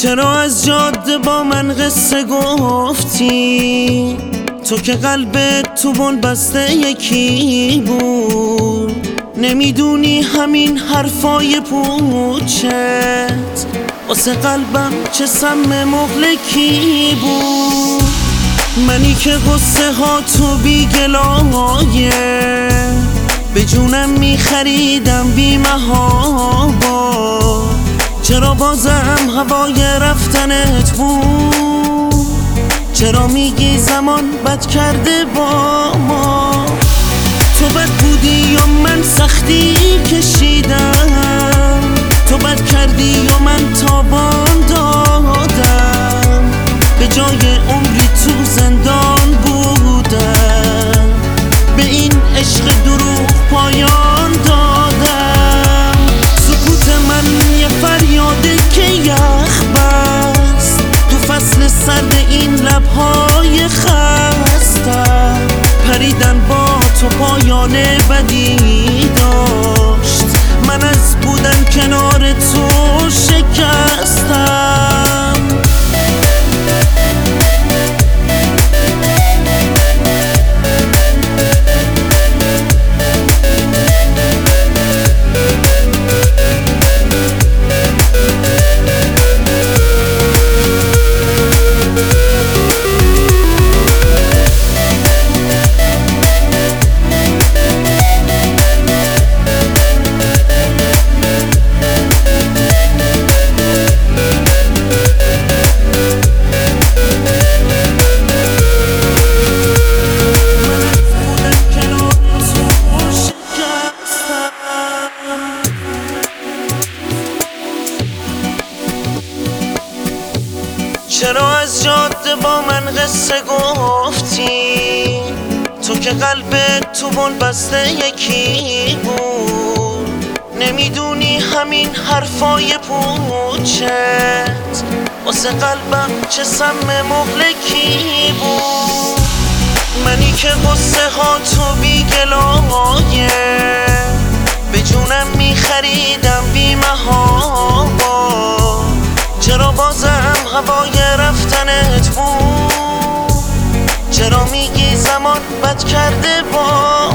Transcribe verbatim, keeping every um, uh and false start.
چرا از جاده با من قصه گفتی؟ تو که قلبت تو بن بسته یکی بود. نمیدونی همین حرفای پوچت واسه قلبم چه سم مهلکی بود. منی که قصه ها تو بی گلایه به جونم میخریدم بی محابا. چرا بازم هوای رفتنت بود؟ چرا میگی زمان بد کرده با ما؟ تو بد بودی یا من سختی کشیدم؟ تو بد کردی یا من تاوان دادم؟ به جای عمری تو زندان بودم، به این عشق دروغ پایان دادم. سکوت من یه فریاده که یخ بست تو فصل سرد این لبهای خستم. پریدن با تو پایان بدی داشت، من از بودن کنار تو شکستم. چرا از جاده با من قصه گفتی؟ تو که قلبت تو بن بسته یکی بود. نمیدونی همین حرفای پوچت واسه قلبم چه سم مهلکی بود. منی که قصه ها تو بی گلایه به جونم میخریدم بی محابا. چرا بازم هوای رفتنت بود؟ چرا میگی زمان بد کرده با